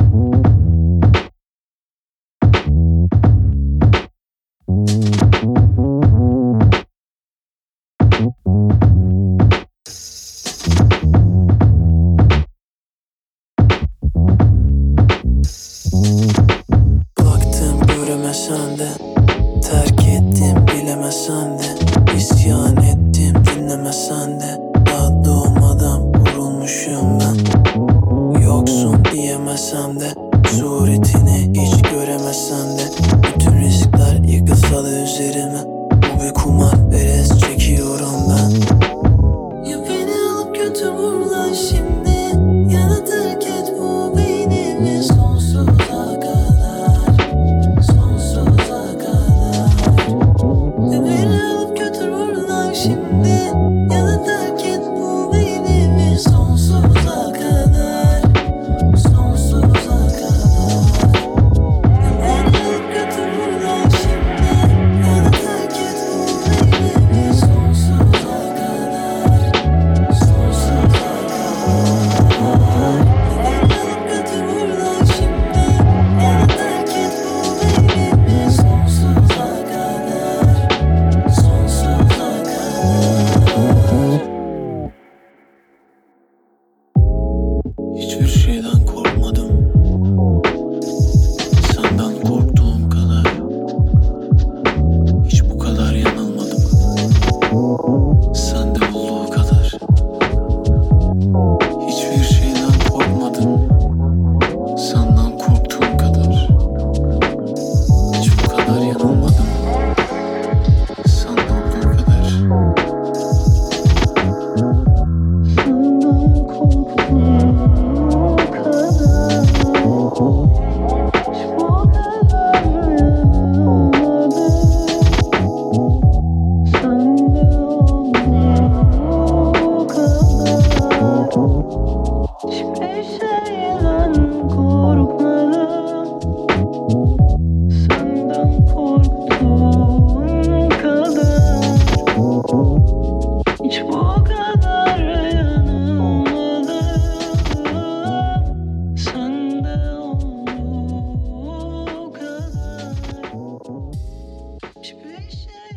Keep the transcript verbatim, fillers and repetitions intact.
Baktım göremesen de, terk ettim bilemesen de, isyan ettim dinlemesen de, daha doğmadan vurulmuşum ben. Yoksun diyemesem de, suretini hiç göremesem de, bütün riskler yıkılsa da üzerime, bu bir kumar, berez çekiyorum ben. Ya beni alıp götür buradan şimdi, ya da terk et bu beynimi sonsuza kadar, sonsuza kadar. Ya beni alıp götür buradan şimdi, ya da terk et bu beynimi sonsuza kadar, sonsuza kadar. Ya beni alıp götür buradan şimdi, ya da terk et bu beynimi sonsuza kadar, sonsuza kadar. Ya beni alıp götür buradan şimdi, ya da terk et bu beynimi sonsuza kadar, sonsuza kadar. Hiçbir şeyden korkmadım, senden korktuğum kadar. Hiç bu kadar yanılmadım, sende olduğu kadar. Hiçbir şeyden korkmadım, senden korktuğum kadar. Hiç bu kadar yanılmadım, sende olduğu kadar. Senden korktuğum kadar. Hiç bu kadar yanılmadım, sende olduğu kadar. Hiçbir şeyden korkmadım, senden korktuğum kadar. Hiç bu kadar yanılmadım, sende olduğu kadar. Hiçbir şey